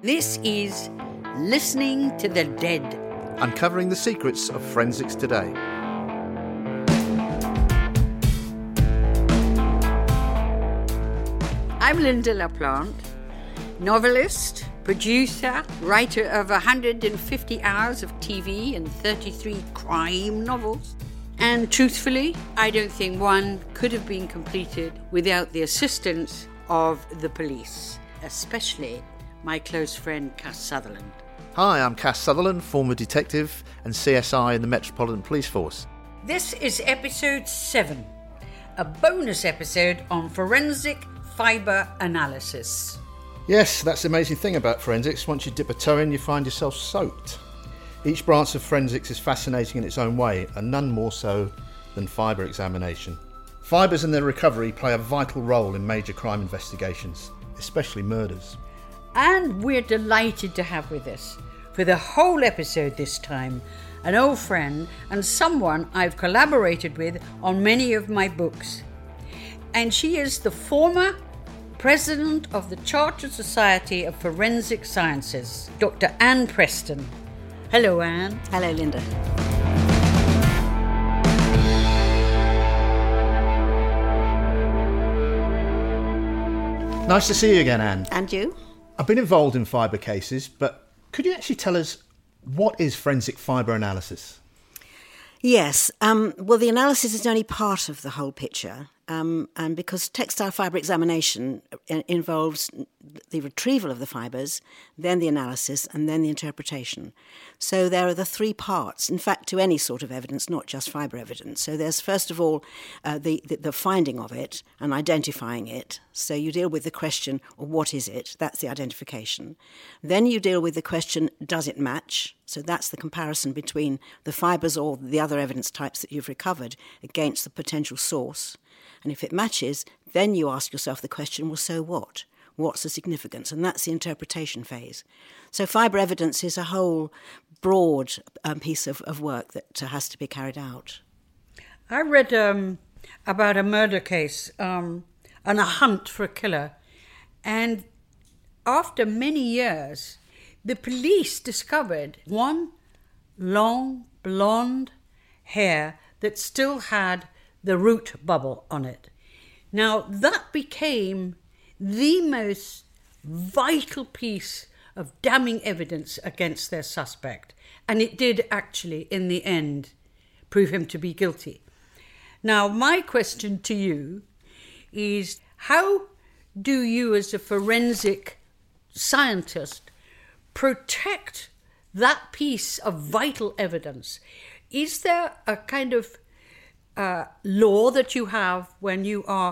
This is Listening to the Dead. Uncovering the secrets of forensics today. I'm Linda LaPlante, novelist, producer, writer of 150 hours of TV and 33 crime novels. And truthfully, I don't think one could have been completed without the assistance of the police, especially my close friend Cass Sutherland. Hi, I'm Cass Sutherland, former detective and CSI in the Metropolitan Police Force. This is episode 7, a bonus episode on forensic fibre analysis. Yes, that's the amazing thing about forensics. Once you dip a toe in, you find yourself soaked. Each branch of forensics is fascinating in its own way, and none more so than fibre examination. Fibres and their recovery play a vital role in major crime investigations, especially murders. And we're delighted to have with us, for the whole episode this time, an old friend and someone I've collaborated with on many of my books. And she is the former President of the Chartered Society of Forensic Sciences, Dr. Anne Preston. Hello, Anne. Hello, Linda. Nice to see you again, Anne. And you? I've been involved in fibre cases, but could you actually tell us what is forensic fibre analysis? Yes. Well, the analysis is only part of the whole picture. And because textile fibre examination involves the retrieval of the fibres, then the analysis, and then the interpretation. So there are the three parts, in fact, to any sort of evidence, not just fibre evidence. So there's, first of all, the finding of it and identifying it. So you deal with the question, well, what is it? That's the identification. Then you deal with the question, does it match? So that's the comparison between the fibres or the other evidence types that you've recovered against the potential source. And if it matches, then you ask yourself the question, well, so what? What's the significance? And that's the interpretation phase. So fibre evidence is a whole broad piece of work that has to be carried out. I read about a murder case and a hunt for a killer. And after many years, the police discovered one long blonde hair that still had the root bubble on it. Now, that became the most vital piece of damning evidence against their suspect. And it did actually, in the end, prove him to be guilty. Now, my question to you is, how do you, as a forensic scientist, protect that piece of vital evidence? Is there a kind of law that you have when you are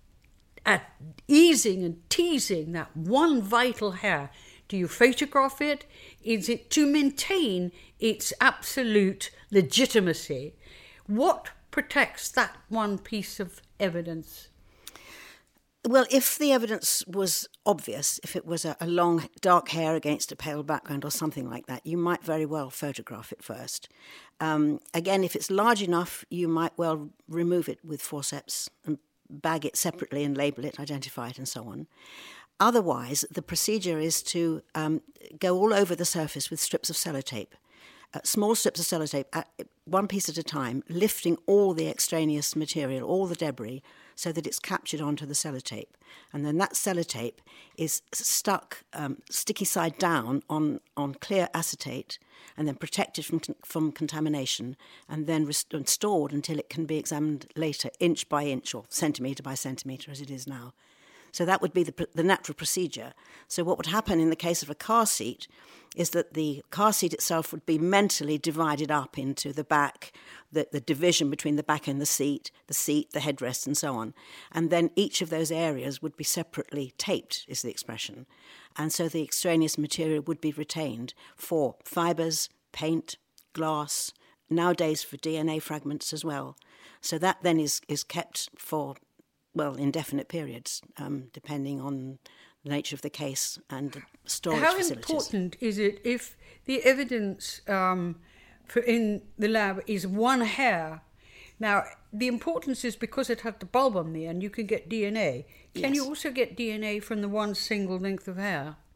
easing and teasing that one vital hair? Do you photograph it? Is it to maintain its absolute legitimacy? What protects that one piece of evidence? Well, if the evidence was obvious, if it was a long dark hair against a pale background or something like that, you might very well photograph it first. Again, if it's large enough, you might well remove it with forceps and bag it separately and label it, identify it and so on. Otherwise, the procedure is to go all over the surface with strips of sellotape. Small strips of sellotape, one piece at a time, lifting all the extraneous material, all the debris, so that it's captured onto the sellotape. And then that sellotape is stuck sticky side down on clear acetate and then protected from contamination and then stored until it can be examined later, inch by inch or centimetre by centimetre as it is now. So that would be the natural procedure. So what would happen in the case of a car seat is that the car seat itself would be mentally divided up into the back, the division between the back and the seat, the headrest, and so on. And then each of those areas would be separately taped, is the expression. And so the extraneous material would be retained for fibres, paint, glass, nowadays for DNA fragments as well. So that then is kept for, well, indefinite periods, depending on the nature of the case and storage facilities. How important is it if the evidence in the lab is one hair? Now, the importance is because it had the bulb on the end, you can get DNA. Can you also get DNA from the one single length of hair?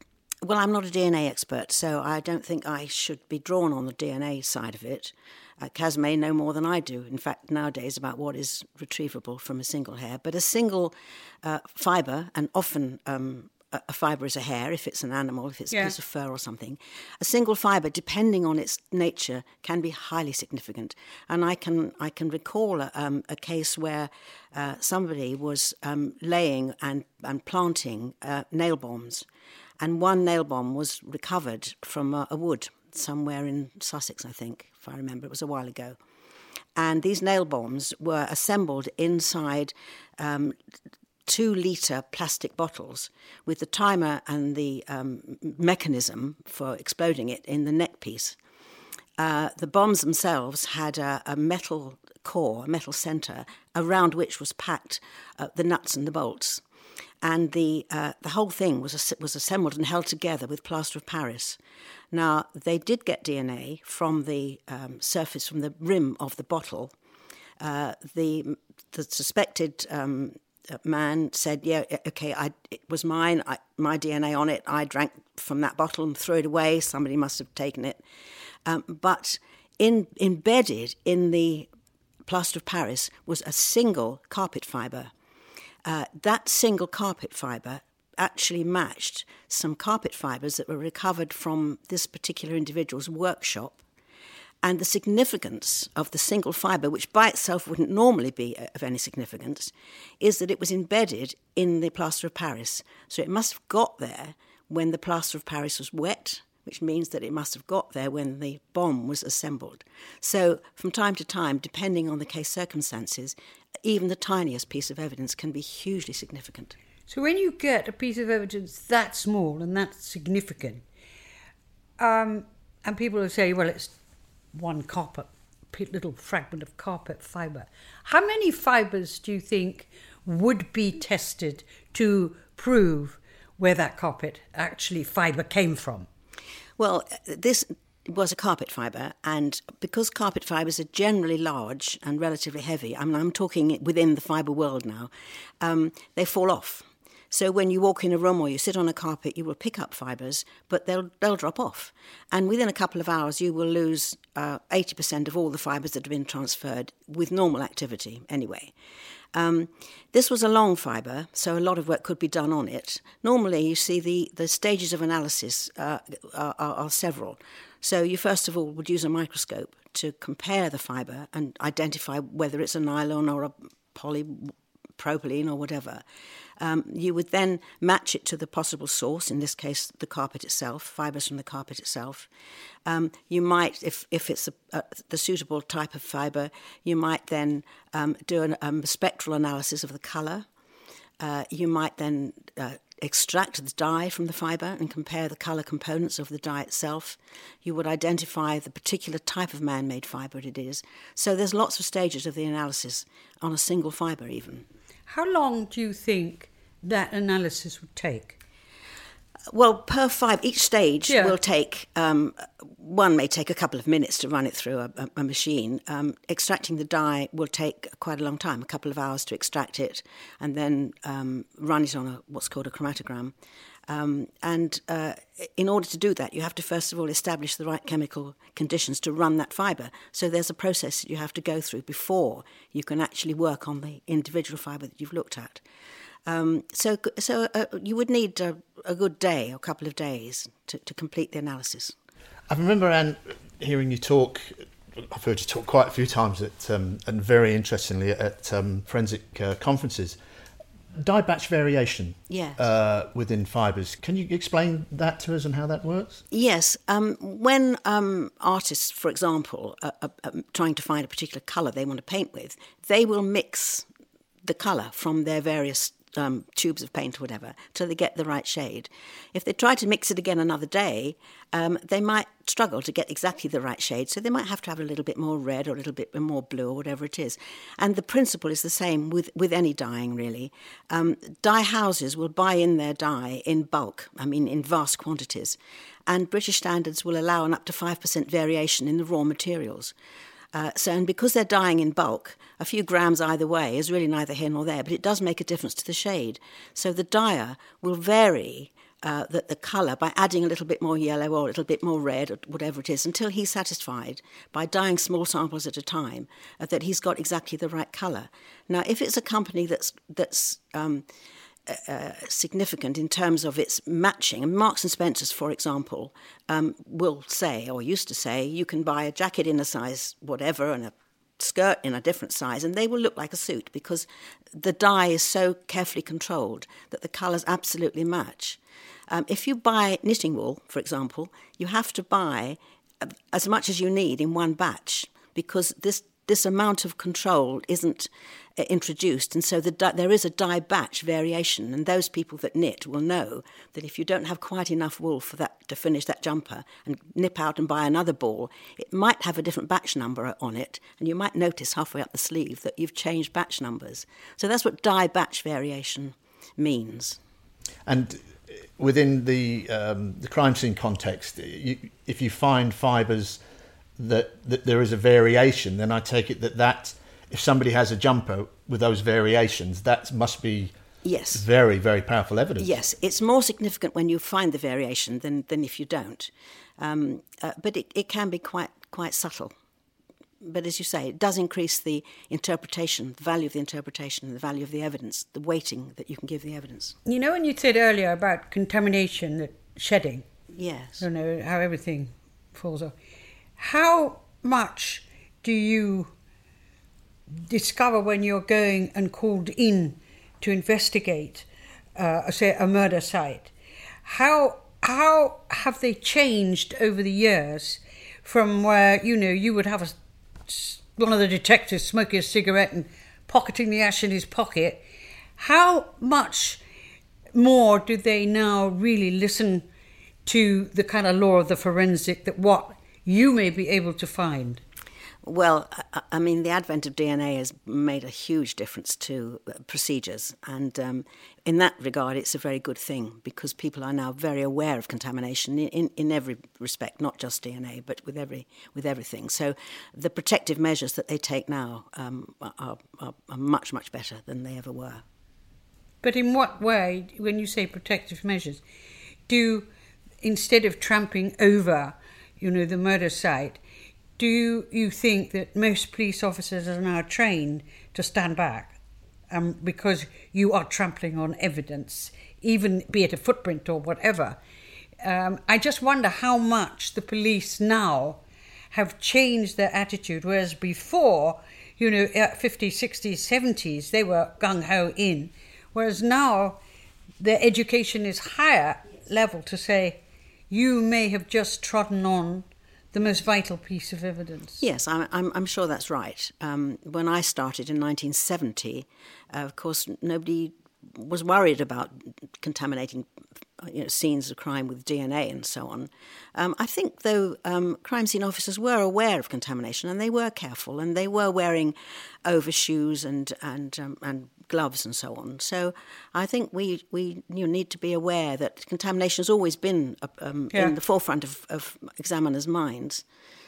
Well, I'm not a DNA expert, so I don't think I should be drawn on the DNA side of it. Kaz may know more than I do, in fact, nowadays, about what is retrievable from a single hair. But a single fibre, and often a fibre is a hair, if it's an animal, if it's a piece of fur or something, a single fibre, depending on its nature, can be highly significant. And I can recall a case where somebody was laying and planting nail bombs, and one nail bomb was recovered from a wood somewhere in Sussex, I think, if I remember. It was a while ago. And these nail bombs were assembled inside 2-litre plastic bottles with the timer and the mechanism for exploding it in the neck piece. The bombs themselves had a metal core, a metal centre, around which was packed the nuts and the bolts. And the whole thing was assembled and held together with plaster of Paris. Now, they did get DNA from the surface, from the rim of the bottle. The suspected man said, yeah, okay, it was mine, my DNA on it. I drank from that bottle and threw it away. Somebody must have taken it. But embedded in the plaster of Paris was a single carpet fibre. That single carpet fibre actually matched some carpet fibres that were recovered from this particular individual's workshop. And the significance of the single fibre, which by itself wouldn't normally be of any significance, is that it was embedded in the plaster of Paris. So it must have got there when the plaster of Paris was wet, which means that it must have got there when the bomb was assembled. So from time to time, depending on the case circumstances, even the tiniest piece of evidence can be hugely significant. So when you get a piece of evidence that small and that significant, and people will say, well, it's one carpet, little fragment of carpet fibre. How many fibres do you think would be tested to prove where that carpet actually fibre came from? Well, this was a carpet fibre, and because carpet fibres are generally large and relatively heavy, I mean, I'm talking within the fibre world now, they fall off. So when you walk in a room or you sit on a carpet, you will pick up fibres, but they'll drop off. And within a couple of hours, you will lose 80% of all the fibres that have been transferred with normal activity anyway. This was a long fibre, so a lot of work could be done on it. Normally, you see the stages of analysis are several. So you first of all would use a microscope to compare the fibre and identify whether it's a nylon or a polypropylene or whatever. You would then match it to the possible source, in this case the carpet itself, fibres from the carpet itself. You might, if it's the suitable type of fibre, you might then do a spectral analysis of the colour. You might then extract the dye from the fibre and compare the colour components of the dye itself. You would identify the particular type of man-made fibre it is. So there's lots of stages of the analysis on a single fibre even. How long do you think that analysis would take? Well, per fibre, each stage will take, one may take a couple of minutes to run it through a machine. Extracting the dye will take quite a long time, a couple of hours to extract it, and then run it on what's called a chromatogram. And in order to do that, you have to first of all establish the right chemical conditions to run that fibre. So there's a process that you have to go through before you can actually work on the individual fibre that you've looked at. So you would need a good day or a couple of days to complete the analysis. I remember, Anne, hearing you talk. I've heard you talk quite a few times and very interestingly at forensic conferences. Dye batch variation within fibres. Can you explain that to us and how that works? Yes. When artists, for example, are trying to find a particular colour they want to paint with, they will mix the colour from their various tubes of paint or whatever till they get the right shade. If they try to mix it again another day, they might struggle to get exactly the right shade, so they might have to have a little bit more red or a little bit more blue or whatever it is. And the principle is the same with any dyeing, really. Dye houses will buy in their dye in bulk, I mean in vast quantities, and British standards will allow an up to 5% variation in the raw materials. And because they're dyeing in bulk, a few grams either way is really neither here nor there, but it does make a difference to the shade. So the dyer will vary that the colour, by adding a little bit more yellow or a little bit more red or whatever it is, until he's satisfied, by dyeing small samples at a time, that he's got exactly the right colour. Now, if it's a company that's significant in terms of its matching, and Marks and Spencer's, for example, will say, or used to say, you can buy a jacket in a size whatever and a skirt in a different size, and they will look like a suit because the dye is so carefully controlled that the colours absolutely match. If you buy knitting wool, for example, you have to buy as much as you need in one batch because this amount of control isn't introduced, and so there is a dye batch variation, and those people that knit will know that if you don't have quite enough wool for that to finish that jumper and nip out and buy another ball, it might have a different batch number on it, and you might notice halfway up the sleeve that you've changed batch numbers. So that's what dye batch variation means. And within the crime scene context, if you find fibres that there is a variation, then I take it that if somebody has a jumper with those variations, that must be very, very powerful evidence. Yes, it's more significant when you find the variation than if you don't. But it can be quite subtle. But as you say, it does increase the interpretation, the value of the interpretation, the value of the evidence, the weighting that you can give the evidence. You know, when you said earlier about contamination, that shedding. Yes. You know, how everything falls off. How much do you discover when you're going and called in to investigate, say, a murder site? How have they changed over the years from where, you know, you would have one of the detectives smoking a cigarette and pocketing the ash in his pocket? How much more do they now really listen to the kind of law of the forensic, that what you may be able to find? Well, I mean, the advent of DNA has made a huge difference to procedures. And in that regard, it's a very good thing because people are now very aware of contamination in every respect, not just DNA, but with everything. So the protective measures that they take now are much, much better than they ever were. But in what way, when you say protective measures, instead of tramping over, you know, the murder site, do you think that most police officers are now trained to stand back because you are trampling on evidence, even be it a footprint or whatever? I just wonder how much the police now have changed their attitude, whereas before, you know, 50s, 60s, 70s, they were gung-ho in, whereas now their education is higher level to say, you may have just trodden on the most vital piece of evidence. Yes, I'm sure that's right. When I started in 1970, of course, nobody was worried about contaminating scenes of crime with DNA and so on. I think, though, crime scene officers were aware of contamination and they were careful and they were wearing overshoes and gloves and so on. So I think we need to be aware that contamination has always been in the forefront of examiners' minds.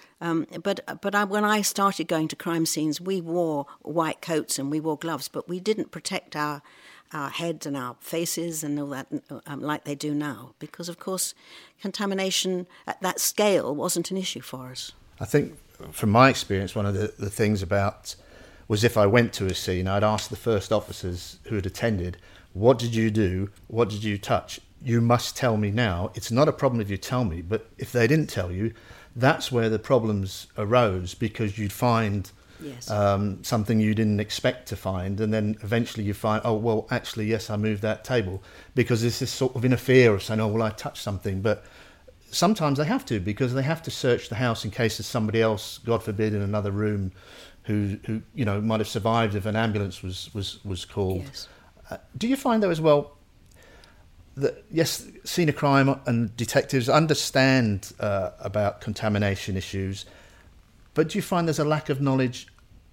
But when I started going to crime scenes, we wore white coats and we wore gloves, but we didn't protect our heads and our faces and all that like they do now, because, of course, contamination at that scale wasn't an issue for us. I think, from my experience, one of the things about was if I went to a scene, I'd ask the first officers who had attended, what did you do? What did you touch? You must tell me now. It's not a problem if you tell me, but if they didn't tell you, that's where the problems arose, because you'd find something you didn't expect to find, and then eventually you find, oh, well, actually, yes, I moved that table, because there's this sort of inner fear of saying, oh, well, I touched something. But sometimes they have to, because they have to search the house in case there's somebody else, God forbid, in another room who might have survived if an ambulance was called. Yes. Do you find, though, as well, that, yes, scene of crime and detectives understand about contamination issues, but do you find there's a lack of knowledge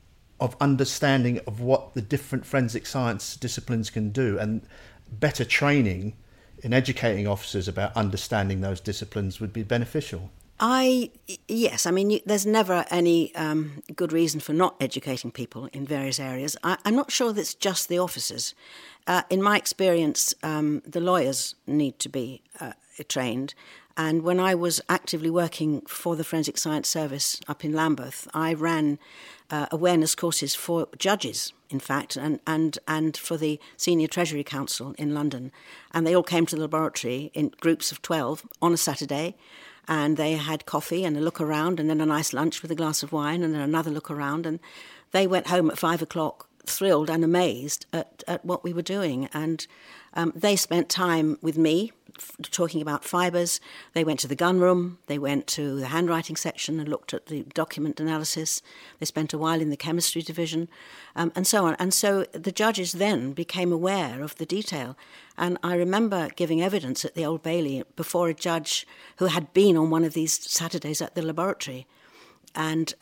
of understanding of what the different forensic science disciplines can do, and better training in educating officers about understanding those disciplines would be beneficial? Yes, I mean, there's never any good reason for not educating people in various areas. I'm not sure that it's just the officers. In my experience, the lawyers need to be trained. And when I was actively working for the Forensic Science Service up in Lambeth, I ran awareness courses for judges, in fact, and for the Senior Treasury Council in London. And they all came to the laboratory in groups of 12 on a Saturday, and they had coffee and a look around and then a nice lunch with a glass of wine and then another look around. And they went home at 5 o'clock thrilled and amazed at what we were doing. And they spent time with me talking about fibres. They went to the gun room. They went to the handwriting section and looked at the document analysis. They spent a while in the chemistry division, and so on. And so the judges then became aware of the detail. And I remember giving evidence at the Old Bailey before a judge who had been on one of these Saturdays at the laboratory. And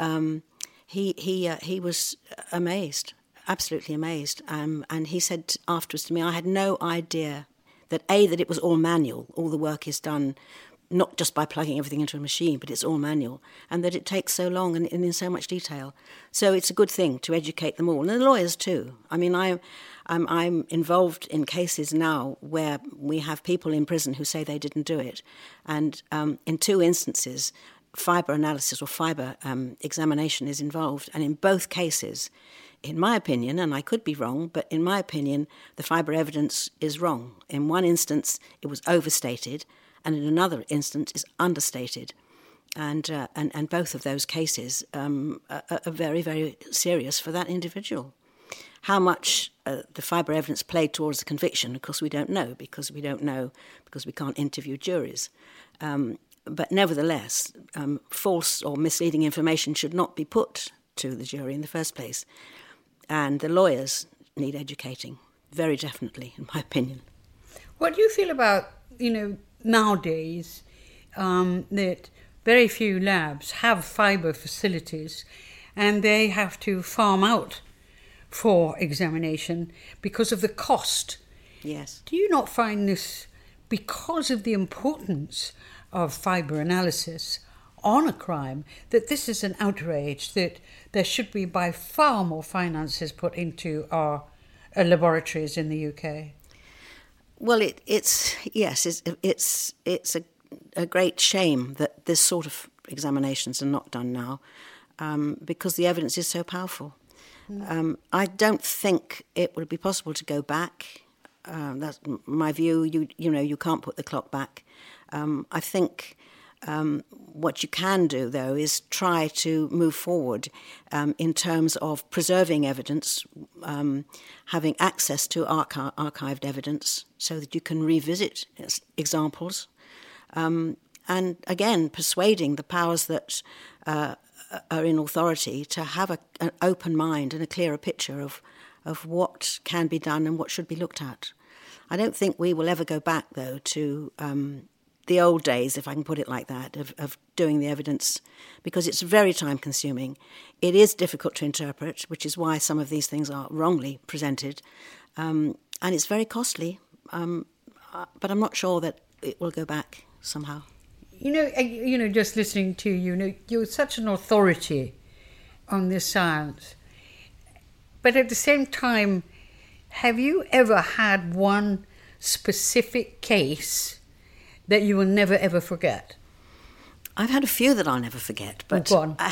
he was amazed, absolutely amazed. And he said afterwards to me, I had no idea that it was all manual, all the work is done not just by plugging everything into a machine, but it's all manual, and that it takes so long and in so much detail. So it's a good thing to educate them all, and the lawyers too. I mean, I'm involved in cases now where we have people in prison who say they didn't do it, and in 2 instances, fibre analysis or fibre examination is involved, and in both cases, in my opinion, and I could be wrong, but in my opinion, the fibre evidence is wrong. In one instance, it was overstated, and in another instance, is understated. And both of those cases are very, very serious for that individual. How much the fibre evidence played towards the conviction, of course, we don't know because we can't interview juries. But nevertheless, false or misleading information should not be put to the jury in the first place. And the lawyers need educating, very definitely, in my opinion. What do you feel about, nowadays that very few labs have fibre facilities and they have to farm out for examination because of the cost? Yes. Do you not find this, because of the importance of fibre analysis on a crime, that this is an outrage, that there should be by far more finances put into our laboratories in the UK? Well, it's a great shame that this sort of examinations are not done now, because the evidence is so powerful. I don't think it would be possible to go back. That's my view. You can't put the clock back. I think what you can do, though, is try to move forward in terms of preserving evidence, having access to archived evidence so that you can revisit examples, and again, persuading the powers that are in authority to have an open mind and a clearer picture of what can be done and what should be looked at. I don't think we will ever go back, though, to the old days, if I can put it like that, of doing the evidence, because it's very time-consuming. It is difficult to interpret, which is why some of these things are wrongly presented, and it's very costly, but I'm not sure that it will go back somehow. Just listening to you, you're such an authority on this science, but at the same time, have you ever had one specific case that you will never, ever forget? I've had a few that I'll never forget. But go on.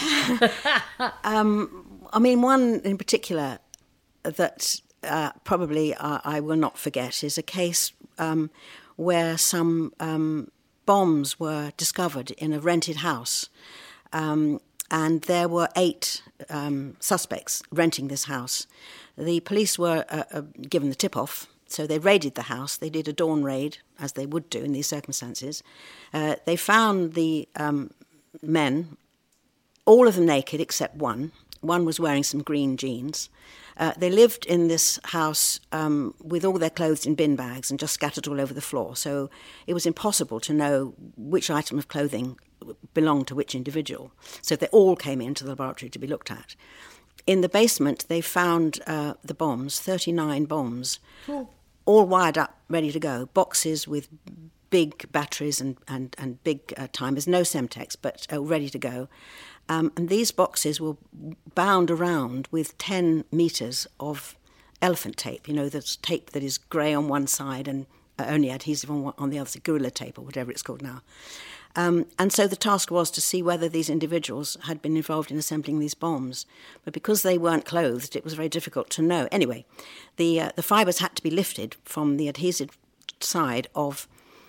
I mean, one in particular that probably I will not forget is a case where some bombs were discovered in a rented house. And there were 8 suspects renting this house. The police were given the tip-off. So they raided the house. They did a dawn raid, as they would do in these circumstances. They found the men, all of them naked except one. One was wearing some green jeans. They lived in this house with all their clothes in bin bags and just scattered all over the floor. So it was impossible to know which item of clothing belonged to which individual. So they all came into the laboratory to be looked at. In the basement, they found the bombs, 39 bombs. Cool. All wired up, ready to go, boxes with big batteries and big timers, no Semtex, but ready to go. And these boxes were bound around with 10 metres of elephant tape, the tape that is grey on one side and only adhesive on the other, gorilla tape or whatever it's called now. And so the task was to see whether these individuals had been involved in assembling these bombs. But because they weren't clothed, it was very difficult to know. Anyway, the fibres had to be lifted from the adhesive side of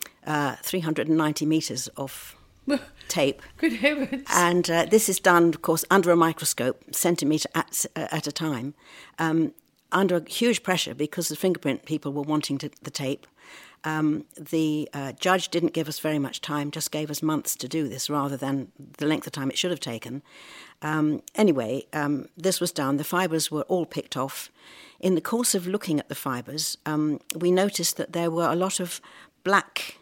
390 metres of tape. Good heavens. And this is done, of course, under a microscope, centimetre at a time, under huge pressure because the fingerprint people were wanting the tape. The judge didn't give us very much time, just gave us months to do this rather than the length of time it should have taken. Anyway, this was done. The fibres were all picked off. In the course of looking at the fibres, we noticed that there were a lot of black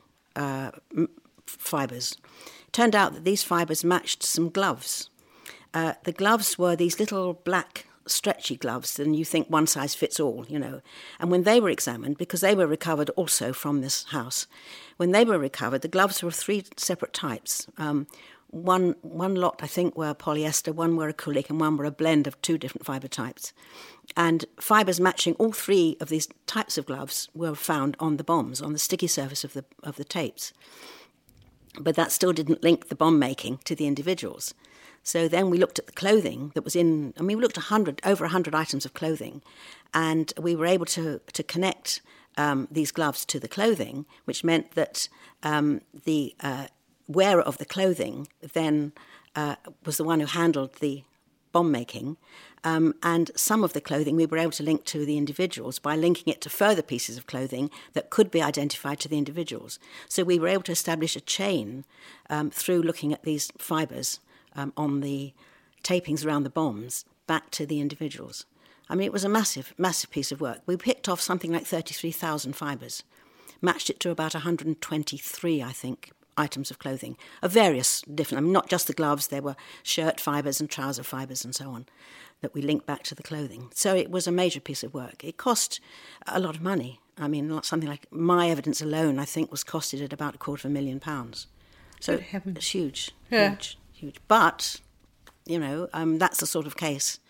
fibres. It turned out that these fibres matched some gloves. The gloves were these little black stretchy gloves, and you think one size fits all, And when they were examined, because they were recovered also from this house, when they were recovered, the gloves were of 3 separate types. One lot, I think, were polyester, one were acrylic, and one were a blend of 2 different fibre types. And fibres matching all 3 of these types of gloves were found on the bombs, on the sticky surface of the tapes. But that still didn't link the bomb making to the individuals. So then we looked at the clothing that was we looked at over 100 items of clothing, and we were able to connect these gloves to the clothing, which meant that the wearer of the clothing then was the one who handled the bomb making, and some of the clothing we were able to link to the individuals by linking it to further pieces of clothing that could be identified to the individuals. So we were able to establish a chain through looking at these fibres on the tapings around the bombs back to the individuals. It was a massive, massive piece of work. We picked off something like 33,000 fibres, matched it to about 123, I think, items of clothing of various different, not just the gloves, there were shirt fibres and trouser fibres and so on that we linked back to the clothing. So it was a major piece of work. It cost a lot of money. Something like my evidence alone, I think, was costed at about £250,000. So it's huge, huge. But, that's the sort of case.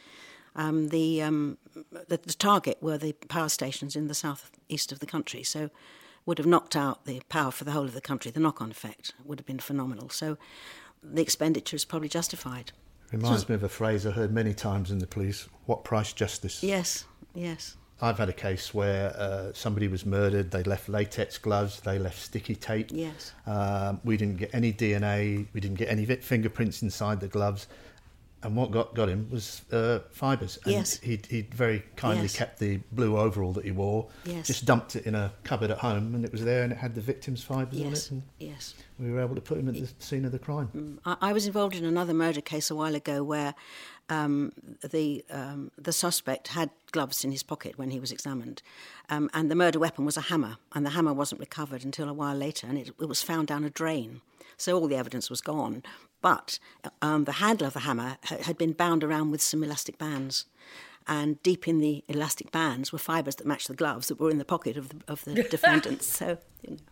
The target were the power stations in the southeast of the country, so would have knocked out the power for the whole of the country. The knock-on effect would have been phenomenal. So the expenditure is probably justified. Reminds me of a phrase I heard many times in the police: what price justice? Yes. I've had a case where somebody was murdered, they left latex gloves, they left sticky tape. Yes. We didn't get any DNA, we didn't get any fingerprints inside the gloves. And what got him was fibres. And yes. He'd very kindly kept the blue overall that he wore, just dumped it in a cupboard at home, and it was there, and it had the victim's fibres on it. And we were able to put him at the scene of the crime. I was involved in another murder case a while ago where the suspect had gloves in his pocket when he was examined, and the murder weapon was a hammer, and the hammer wasn't recovered until a while later, and it was found down a drain. So all the evidence was gone. But the handle of the hammer had been bound around with some elastic bands. And deep in the elastic bands were fibres that matched the gloves that were in the pocket of the defendants. So,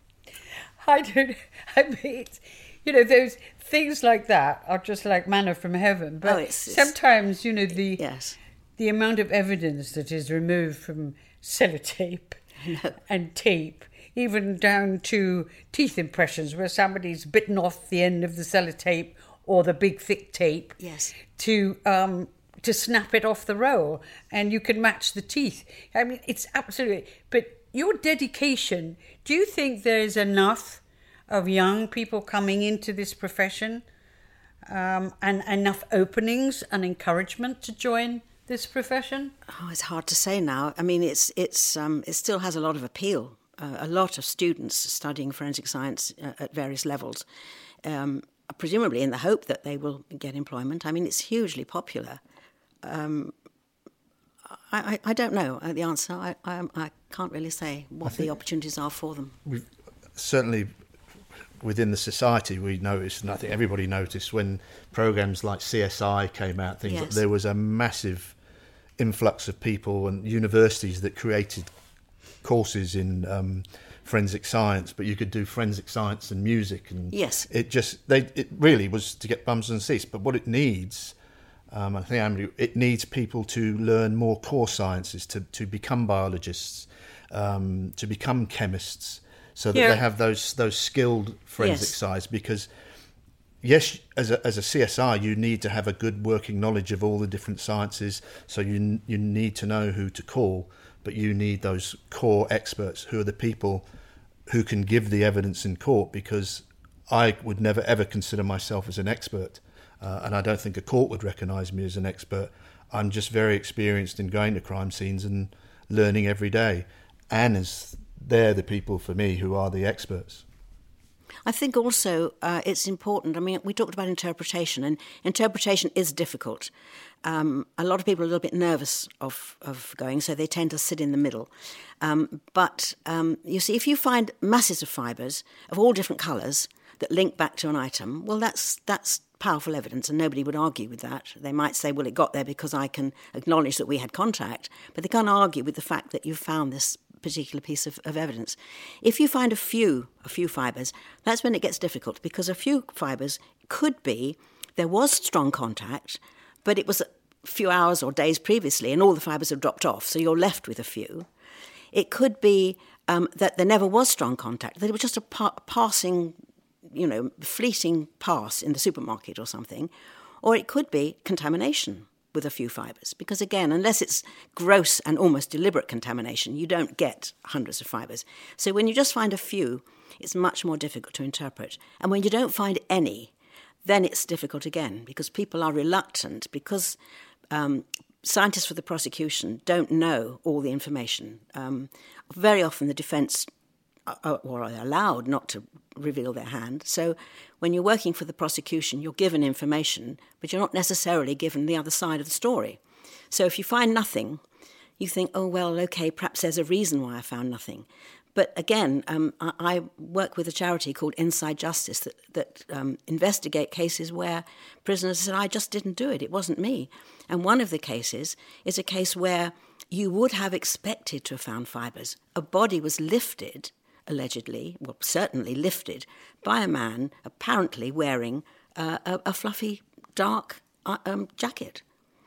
those things like that are just like manna from heaven. But sometimes, the amount of evidence that is removed from sellotape and tape, even down to teeth impressions where somebody's bitten off the end of the sellotape or the big thick tape to snap it off the roll, and you can match the teeth. It's absolutely... But your dedication, do you think there's enough of young people coming into this profession and enough openings and encouragement to join this profession? Oh, it's hard to say now. It still has a lot of appeal. A lot of students studying forensic science at various levels, presumably in the hope that they will get employment. It's hugely popular. I don't know the answer. I can't really say what the opportunities are for them. Certainly within the society we noticed, and I think everybody noticed when programs like CSI came out, there was a massive influx of people and universities that created courses in forensic science, but you could do forensic science and music, and yes, it really was to get bums on seats. But what it needs, I think, it needs people to learn more core sciences, to become biologists, to become chemists, so that they have those skilled forensic sides. Because yes, as a CSR, you need to have a good working knowledge of all the different sciences. So you need to know who to call, but you need those core experts who are the people who can give the evidence in court. Because I would never ever consider myself as an expert, and I don't think a court would recognise me as an expert. I'm just very experienced in going to crime scenes and learning every day, and they're the people for me who are the experts. I think also it's important. I mean, we talked about interpretation, and interpretation is difficult. A lot of people are a little bit nervous of going, so they tend to sit in the middle. But you see, if you find masses of fibres of all different colours that link back to an item, well, that's powerful evidence, and nobody would argue with that. They might say, well, it got there because I can acknowledge that we had contact, but they can't argue with the fact that you found this particular piece of evidence. If you find a few fibres, that's when it gets difficult, because a few fibres could be there was strong contact, but it was a few hours or days previously and all the fibres have dropped off, so you're left with a few. It could be that there never was strong contact, that it was just a passing, fleeting pass in the supermarket or something, or it could be contamination with a few fibres, because again, unless it's gross and almost deliberate contamination, you don't get hundreds of fibres. So when you just find a few, it's much more difficult to interpret. And when you don't find any, then it's difficult again, because people are reluctant, because scientists for the prosecution don't know all the information. Very often the defence are allowed not to reveal their hand. So when you're working for the prosecution, you're given information, but you're not necessarily given the other side of the story. So if you find nothing, you think, oh, well, okay, perhaps there's a reason why I found nothing. But again, I work with a charity called Inside Justice that investigate cases where prisoners said, I just didn't do it, it wasn't me. And one of the cases is a case where you would have expected to have found fibres. A body was lifted, allegedly, well, certainly lifted, by a man apparently wearing a fluffy, dark jacket.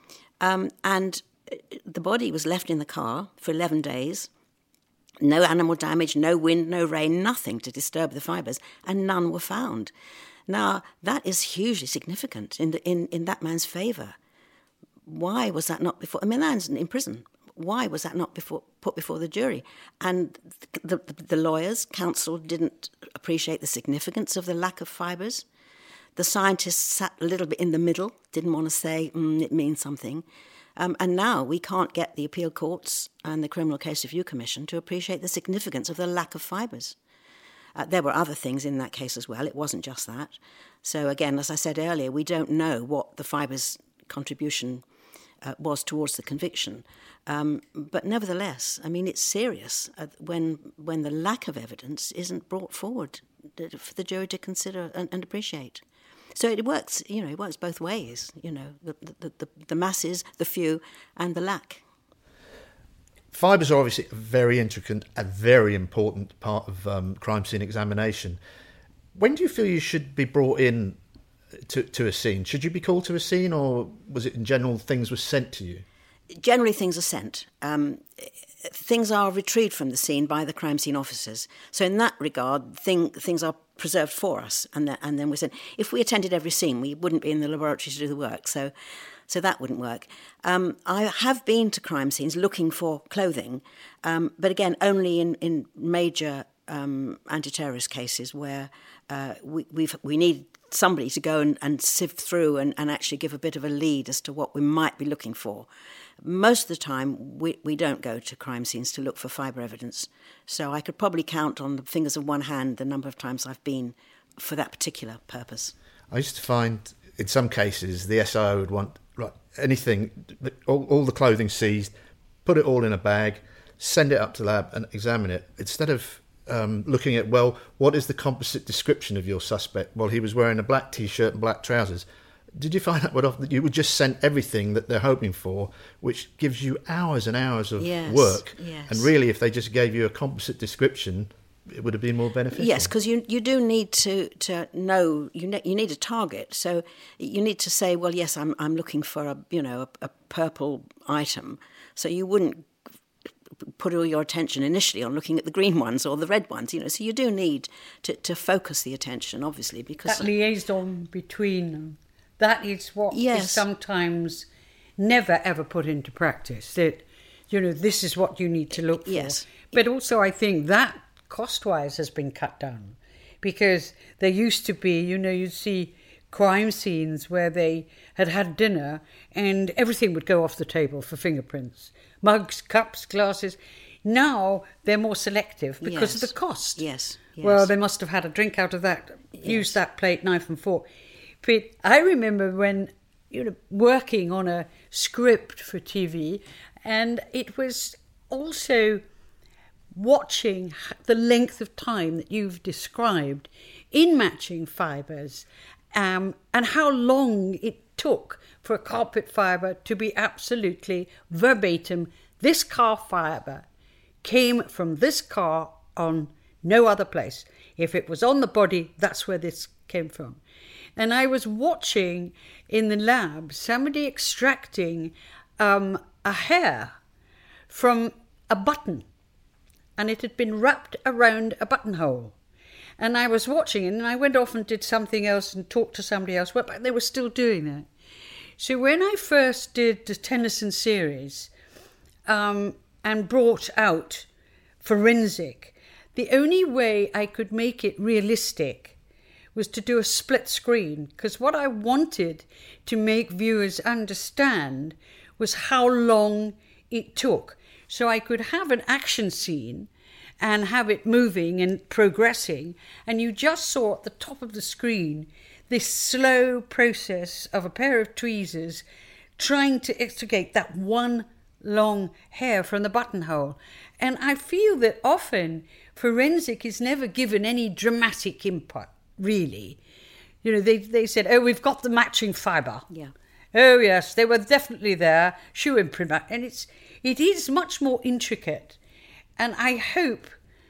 And the body was left in the car for 11 days. No animal damage, no wind, no rain, nothing to disturb the fibres, and none were found. Now, that is hugely significant in that man's favour. Why was that not before? I mean, that man's in prison. Why was that not put before the jury? And the lawyers, counsel, didn't appreciate the significance of the lack of fibres. The scientists sat a little bit in the middle, didn't want to say, it means something. And now we can't get the appeal courts and the Criminal Case Review Commission to appreciate the significance of the lack of fibres. There were other things in that case as well. It wasn't just that. So again, as I said earlier, we don't know what the fibres contribution was towards the conviction. But nevertheless, I mean, it's serious when the lack of evidence isn't brought forward for the jury to consider and appreciate. So it works, it works both ways, the masses, the few, and the lack. Fibres are obviously a very intricate and very important part of crime scene examination. When do you feel you should be brought in to a scene? Should you be called to a scene, or was it in general things were sent to you? Generally, things are sent. Things are retrieved from the scene by the crime scene officers. So in that regard, things are preserved for us, and then we said, if we attended every scene, we wouldn't be in the laboratory to do the work, so that wouldn't work. I have been to crime scenes looking for clothing, but again, only in major anti-terrorist cases where we need somebody to go and sift through and actually give a bit of a lead as to what we might be looking for. Most of the time, we don't go to crime scenes to look for fibre evidence. So I could probably count on the fingers of one hand the number of times I've been for that particular purpose. I used to find, in some cases, the SIO would want anything, all the clothing seized, put it all in a bag, send it up to lab and examine it. Instead of looking at, well, what is the composite description of your suspect? Well, he was wearing a black T-shirt and black trousers. Did you find out what often you would just send everything that they're hoping for, which gives you hours and hours of work? Yes. And really, if they just gave you a composite description, it would have been more beneficial. Yes, because you do need to know, you need a target. So you need to say, well, yes, I'm looking for a purple item. So you wouldn't put all your attention initially on looking at the green ones or the red ones, So you do need to focus the attention, obviously, because that liaison between them, that is what Yes. is sometimes never ever put into practice. That this is what you need to look for. Yes. But also, I think that cost-wise has been cut down, because there used to be, you'd see crime scenes where they had dinner and everything would go off the table for fingerprints. Mugs, cups, glasses. Now they're more selective because of the cost. Yes. Well, they must have had a drink out of that, used that plate, knife and fork. But I remember when, working on a script for TV, and it was also watching the length of time that you've described in matching fibres, and how long it took for a carpet fibre to be absolutely verbatim. This car fibre came from this car on no other place. If it was on the body, that's where this came from. And I was watching in the lab somebody extracting a hair from a button, and it had been wrapped around a buttonhole. And I was watching, and I went off and did something else and talked to somebody else, but they were still doing that. So when I first did the Tennyson series and brought out forensic, the only way I could make it realistic was to do a split screen, because what I wanted to make viewers understand was how long it took. So I could have an action scene and have it moving and progressing, and you just saw at the top of the screen this slow process of a pair of tweezers trying to extricate that one long hair from the buttonhole. And I feel that often forensic is never given any dramatic input, really. They said, oh, we've got the matching fibre. Yeah. Oh, yes, they were definitely there, shoe imprint. And it is much more intricate, and I hope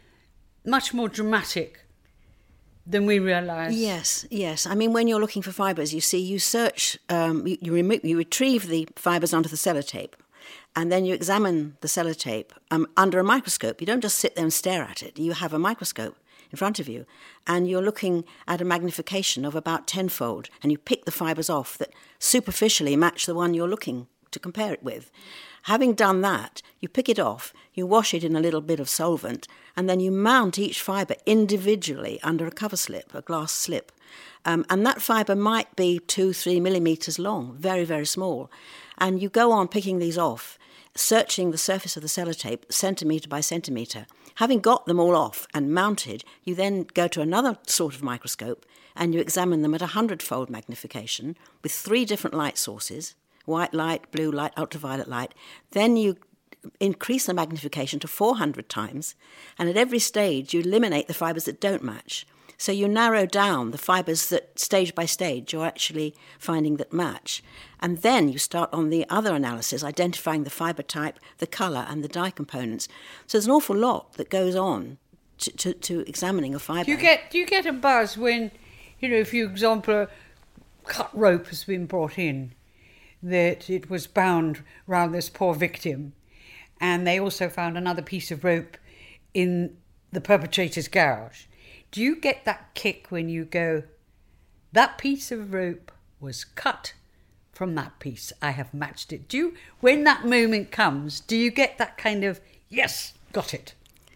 much more dramatic than we realise. Yes. I mean, when you're looking for fibres, you search, you retrieve the fibres onto the sellotape, and then you examine the sellotape under a microscope. You don't just sit there and stare at it. You have a microscope in front of you, and you're looking at a magnification of about tenfold, and you pick the fibres off that superficially match the one you're looking to compare it with. Having done that, you pick it off, you wash it in a little bit of solvent, and then you mount each fibre individually under a cover slip, a glass slip. And that fibre might be 2-3 millimetres long, very, very small. And you go on picking these off, searching the surface of the sellotape centimetre by centimetre. Having got them all off and mounted, you then go to another sort of microscope and you examine them at 100-fold magnification with 3 different light sources: white light, blue light, ultraviolet light. Then you increase the magnification to 400 times, and at every stage you eliminate the fibres that don't match. So you narrow down the fibres that, stage by stage, you're actually finding that match. And then you start on the other analysis, identifying the fibre type, the colour and the dye components. So there's an awful lot that goes on to examining a fibre. Do you get a buzz when, if you example, a cut rope has been brought in, that it was bound round this poor victim, and they also found another piece of rope in the perpetrator's garage? Do you get that kick when you go, that piece of rope was cut from that piece, I have matched it? When that moment comes, do you get that kind of, yes, got it?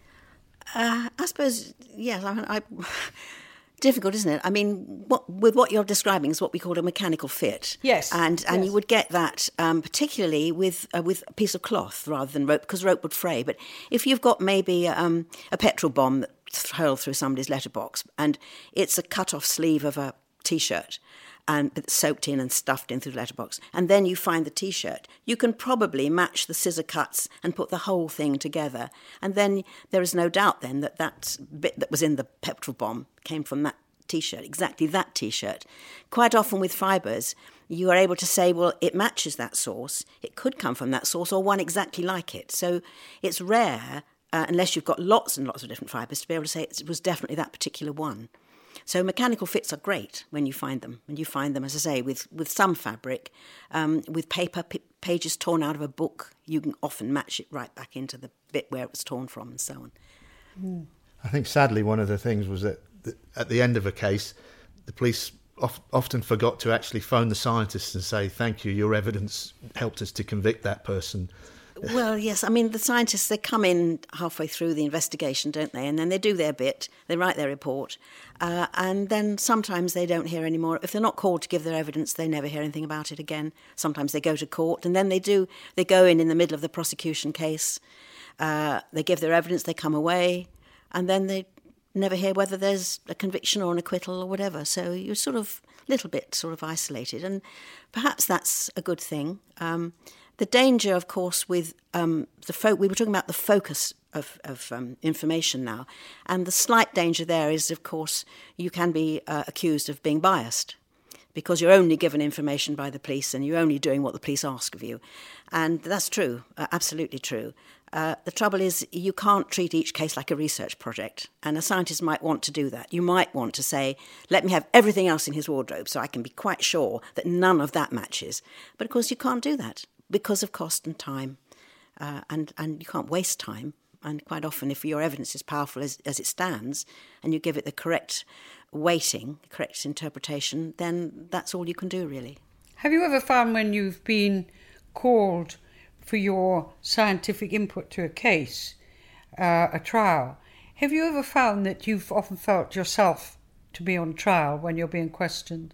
I suppose, yes. Difficult, isn't it? I mean, what you're describing is what we call a mechanical fit. Yes. And you would get that particularly with a piece of cloth rather than rope, because rope would fray. But if you've got maybe a petrol bomb that hurled through somebody's letterbox, and it's a cut-off sleeve of a T-shirt, and it's soaked in and stuffed in through the letterbox, and then you find the T-shirt, you can probably match the scissor cuts and put the whole thing together. And then there is no doubt then that bit that was in the petrol bomb came from that T-shirt, exactly that T-shirt. Quite often with fibres, you are able to say, well, it matches that source, it could come from that source, or one exactly like it. So it's rare, unless you've got lots and lots of different fibres, to be able to say it was definitely that particular one. So mechanical fits are great when you find them. And you find them, as I say, with some fabric, with paper, pages torn out of a book, you can often match it right back into the bit where it was torn from and so on. I think sadly one of the things was that at the end of a case, the police often forgot to actually phone the scientists and say, thank you, your evidence helped us to convict that person. Well, yes. I mean, the scientists, they come in halfway through the investigation, don't they? And then they do their bit, they write their report, and then sometimes they don't hear any more. If they're not called to give their evidence, they never hear anything about it again. Sometimes they go to court, and then they go in the middle of the prosecution case, they give their evidence, they come away, and then they never hear whether there's a conviction or an acquittal or whatever. So you're sort of a little bit sort of isolated, and perhaps that's a good thing. The danger, of course, with we were talking about the focus of information now, and the slight danger there is, of course, you can be accused of being biased because you're only given information by the police and you're only doing what the police ask of you. And that's true, absolutely true. The trouble is you can't treat each case like a research project, and a scientist might want to do that. You might want to say, let me have everything else in his wardrobe so I can be quite sure that none of that matches. But of course you can't do that because of cost and time, and you can't waste time. And quite often, if your evidence is powerful as it stands, and you give it the correct weighting, the correct interpretation, then that's all you can do, really. Have you ever found when you've been called for your scientific input to a case, a trial, have you ever found that you've often felt yourself to be on trial when you're being questioned?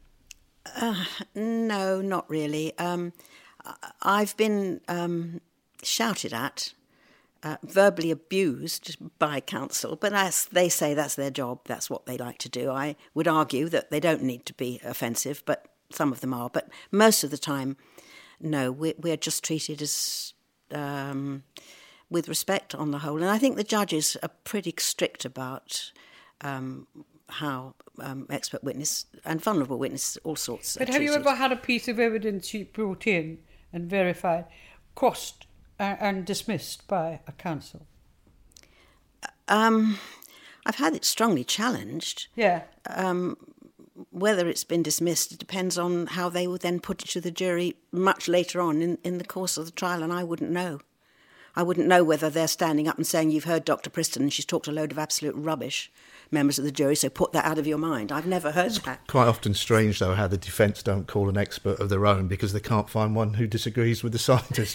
No, not really. I've been shouted at, verbally abused by counsel, but as they say, that's their job, that's what they like to do. I would argue that they don't need to be offensive, but some of them are. But most of the time, no, we're just treated as with respect on the whole. And I think the judges are pretty strict about how expert witness and vulnerable witness, all sorts are treated. But have you ever had a piece of evidence you brought in and verified, crossed and dismissed by a counsel? I've had it strongly challenged. Yeah. Whether it's been dismissed, it depends on how they would then put it to the jury much later on in the course of the trial, and I wouldn't know. I wouldn't know whether they're standing up and saying, you've heard Dr. Priston and she's talked a load of absolute rubbish, members of the jury, so put that out of your mind. I've never heard that. Quite often strange, though, how the defence don't call an expert of their own because they can't find one who disagrees with the scientist,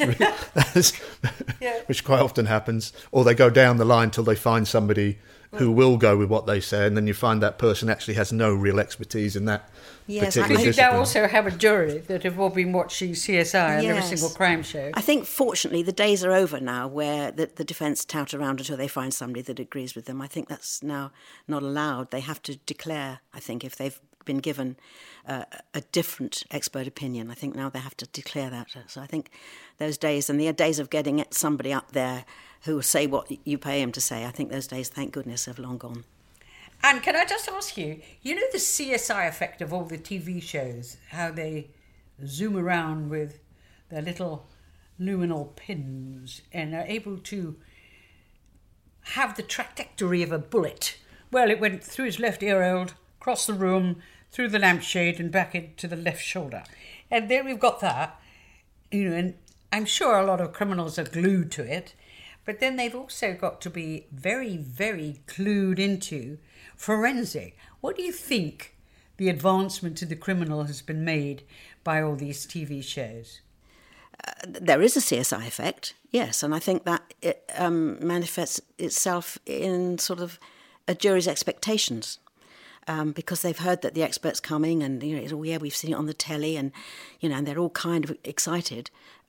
which quite often happens. Or they go down the line till they find somebody who will go with what they say, and then you find that person actually has no real expertise in that particular discipline. You now also have a jury that have all been watching CSI and every single crime show. I think, fortunately, the days are over now where the defence tout around until they find somebody that agrees with them. I think that's now not allowed. They have to declare, I think, if they've been given a different expert opinion. I think now they have to declare that. So I think those days, and the days of getting somebody up there who will say what you pay him to say, I think those days, thank goodness, have long gone. And can I just ask you, you know the CSI effect of all the TV shows, how they zoom around with their little luminol pins and are able to have the trajectory of a bullet. Well, it went through his left ear, across the room, through the lampshade and back into the left shoulder. And there we've got that, and I'm sure a lot of criminals are glued to it. But then they've also got to be very, very clued into forensic. What do you think the advancement to the criminal has been made by all these TV shows? There is a CSI effect, yes, and I think that it manifests itself in sort of a jury's expectations. Because they've heard that the expert's coming and, we've seen it on the telly and, and they're all kind of excited.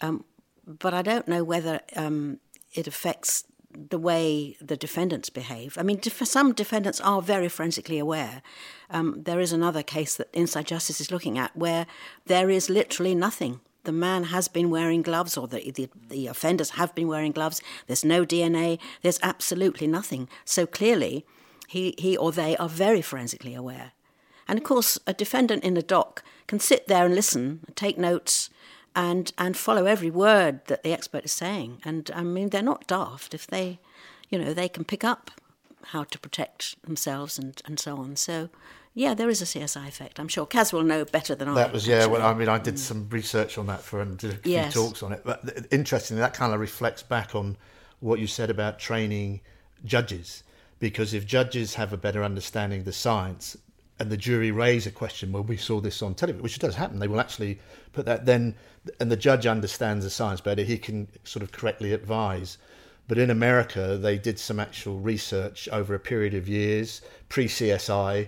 But I don't know whether it affects the way the defendants behave. I mean, some defendants are very forensically aware. There is another case that Inside Justice is looking at where there is literally nothing. The man has been wearing gloves, or the offenders have been wearing gloves. There's no DNA. There's absolutely nothing. So clearly, he or they are very forensically aware. And of course, a defendant in a dock can sit there and listen, take notes, and follow every word that the expert is saying. And I mean, they're not daft if they, they can pick up how to protect themselves and so on. So, yeah, there is a CSI effect, I'm sure. Kaz will know better than I. That was, yeah, well, I mean, I did some research on that and did a few talks on it. But interestingly, that kind of reflects back on what you said about training judges. Because if judges have a better understanding of the science and the jury raise a question, well, we saw this on television, which does happen, they will actually put that then, and the judge understands the science better, he can sort of correctly advise. But in America, they did some actual research over a period of years, pre-CSI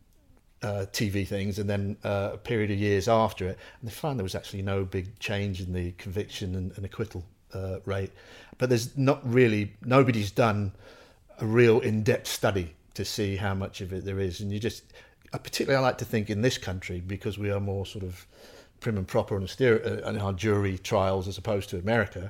TV things, and then a period of years after it. And they found there was actually no big change in the conviction and acquittal rate. But there's nobody's done a real in-depth study to see how much of it there is. And you just, particularly I like to think in this country, because we are more sort of prim and proper in our jury trials as opposed to America,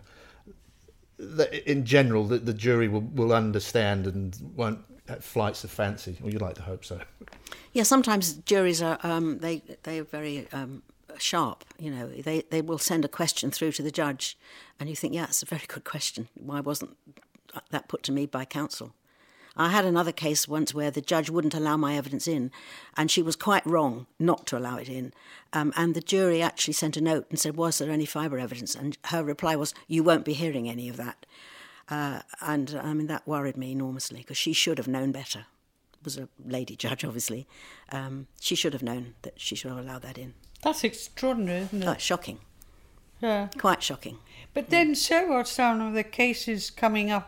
in general, the jury will understand and won't have flights of fancy, or you'd like to hope so. Yeah, sometimes juries are they are very sharp. They will send a question through to the judge, and you think, yeah, it's a very good question. Why wasn't that put to me by counsel? I had another case once where the judge wouldn't allow my evidence in, and she was quite wrong not to allow it in. And the jury actually sent a note and said, was there any fibre evidence? And her reply was, you won't be hearing any of that. And I mean, that worried me enormously, because she should have known better. It was a lady judge, obviously. She should have known that she should have allowed that in. That's extraordinary, isn't it? That's shocking. Yeah. Quite shocking. But then so are some of the cases coming up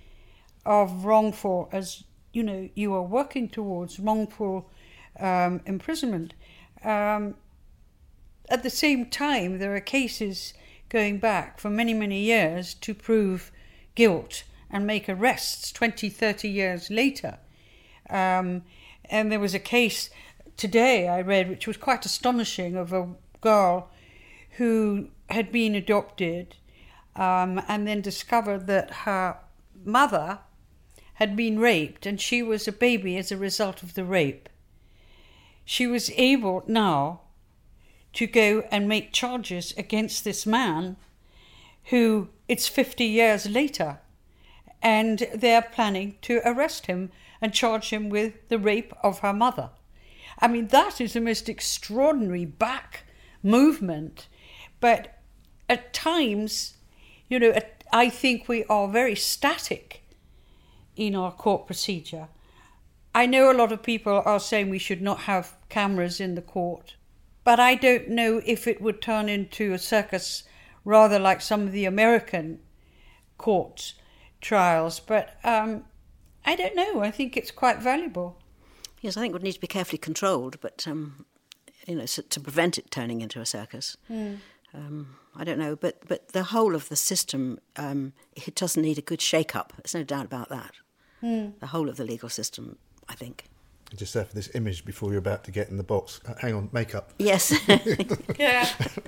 of wrongful, as you are working towards wrongful imprisonment. At the same time, there are cases going back for many, many years to prove guilt and make arrests 20, 30 years later. And there was a case today I read, which was quite astonishing, of a girl who had been adopted and then discovered that her mother had been raped, and she was a baby as a result of the rape. She was able now to go and make charges against this man who, it's 50 years later, and they're planning to arrest him and charge him with the rape of her mother. I mean, that is the most extraordinary back movement. But at times, I think we are very static in our court procedure. I know a lot of people are saying we should not have cameras in the court, but I don't know if it would turn into a circus, rather like some of the American court trials. But I don't know. I think it's quite valuable. Yes, I think it would need to be carefully controlled, but to prevent it turning into a circus. I don't know, but the whole of the system, it doesn't need a good shake-up. There's no doubt about that. The whole of the legal system, I think. Just there for this image before you're about to get in the box. Hang on, makeup. Yes. Yeah.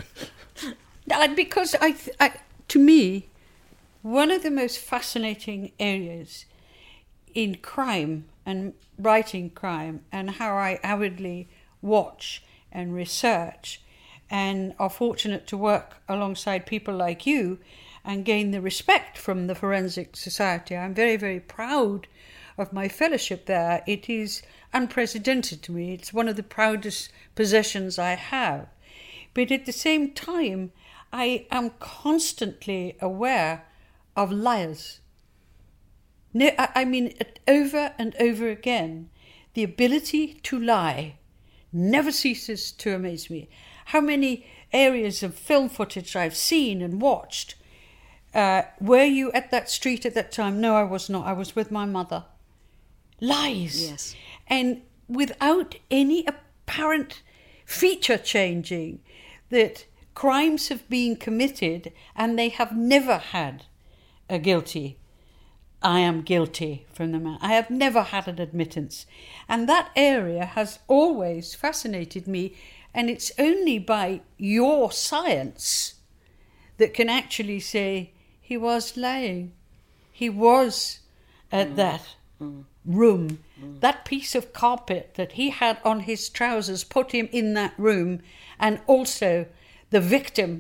Because to me, one of the most fascinating areas in crime and writing crime, and how I avidly watch and research and are fortunate to work alongside people like you and gain the respect from the Forensic Society. I'm very, very proud of my fellowship there. It is unprecedented to me. It's one of the proudest possessions I have. But at the same time, I am constantly aware of liars. No, I mean, over and over again, the ability to lie never ceases to amaze me. How many areas of film footage I've seen and watched. Were you at that street at that time? No, I was not. I was with my mother. Lies. Yes. And without any apparent feature changing, that crimes have been committed and they have never had a guilty. I am guilty from the man. I have never had an admittance. And that area has always fascinated me. And it's only by your science that can actually say he was lying. He was at that room. That piece of carpet that he had on his trousers put him in that room. And also the victim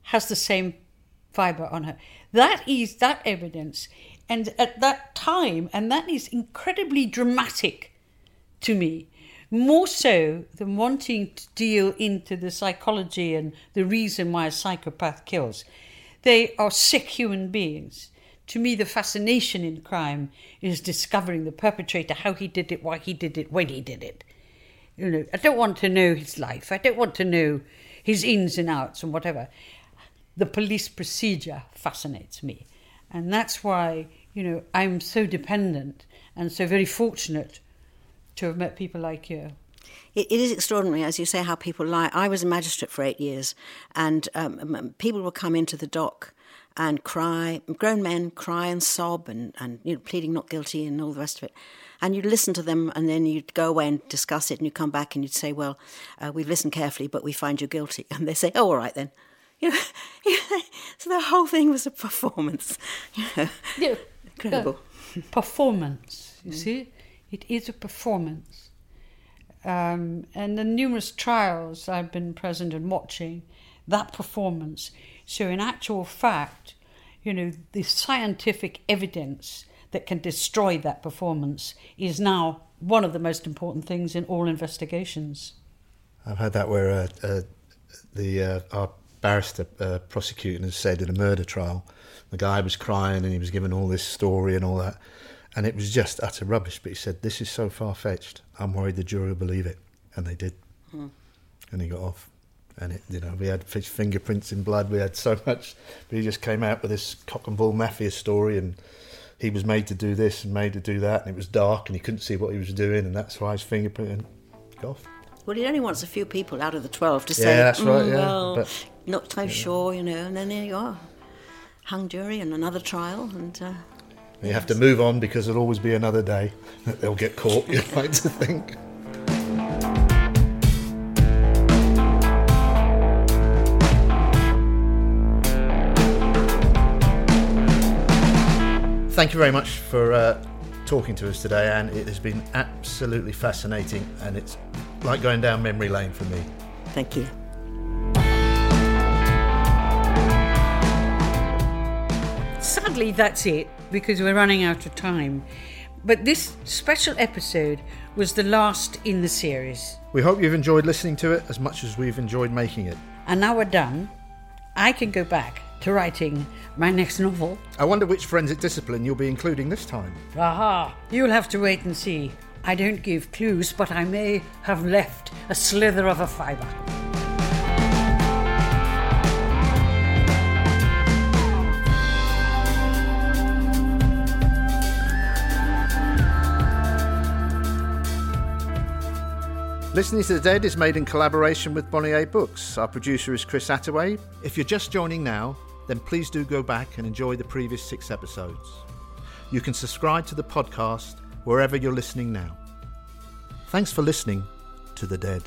has the same fibre on her. That is that evidence. And at that time, and that is incredibly dramatic to me, more so than wanting to deal into the psychology and the reason why a psychopath kills. They are sick human beings. To me, the fascination in crime is discovering the perpetrator, how he did it, why he did it, when he did it. You know, I don't want to know his life. I don't want to know his ins and outs and whatever. The police procedure fascinates me. And that's why, you know, I'm so dependent and so very fortunate to have met people like you. It is extraordinary, as you say, how people lie. I was a magistrate for 8 years, and people would come into the dock and cry, grown men cry and sob and you know, pleading not guilty and all the rest of it. And you'd listen to them, and then you'd go away and discuss it, and you'd come back and you'd say, well, we've listened carefully, but we find you guilty. And they say, oh, all right then. You know, so the whole thing was a performance. You know, Yeah. incredible. Performance, you see? It is a performance. And the numerous trials I've been present and watching, that performance. So in actual fact, you know, the scientific evidence that can destroy that performance is now one of the most important things in all investigations. I've had that where our barrister prosecuting has said in a murder trial, the guy was crying and he was given all this story and all that, and it was just utter rubbish. But he said, "This is so far-fetched. I'm worried the jury will believe it," and they did, and he got off. And it, you know, we had fish fingerprints in blood. We had so much, but he just came out with this cock and bull mafia story, and he was made to do this and made to do that, and it was dark, and he couldn't see what he was doing, and that's why his fingerprint and got off. Well, he only wants a few people out of the 12 to say, Yeah, that's right, yeah. well, But, not so sure, you know, and then there you are. Hung jury and another trial, and... you have to move on because there'll always be another day that they'll get caught, you like to think. Thank you very much for talking to us today, Anne. It has been absolutely fascinating, and it's like going down memory lane for me. Thank you. Sadly, that's it, because we're running out of time. But this special episode was the last in the series. We hope you've enjoyed listening to it as much as we've enjoyed making it. And now we're done. I can go back to writing my next novel. I wonder which forensic discipline you'll be including this time. Aha! You'll have to wait and see. I don't give clues, but I may have left a slither of a fibre. Listening to the Dead is made in collaboration with Bonnier Books. Our producer is Chris Attaway. If you're just joining now, then please do go back and enjoy the previous 6 episodes. You can subscribe to the podcast wherever you're listening now. Thanks for listening to The Dead.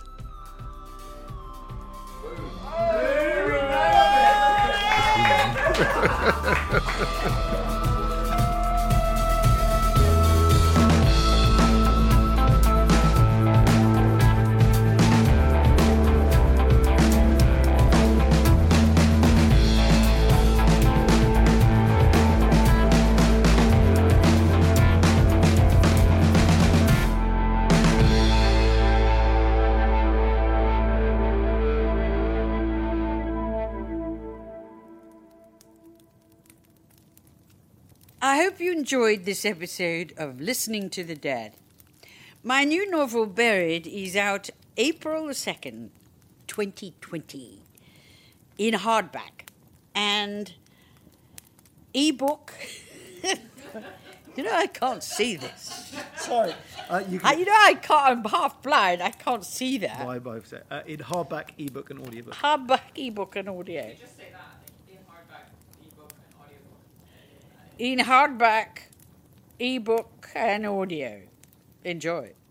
I hope you enjoyed this episode of Listening to the Dead. My new novel, Buried, is out April 2nd, 2020, in hardback and ebook. You know, I can't see this. Sorry. I'm half blind. I can't see that. Why both say in hardback, ebook, and audiobook. Hardback, ebook, and audio. Just say that. In hardback, ebook, and audiobook. In hardback, ebook, and audio. Enjoy.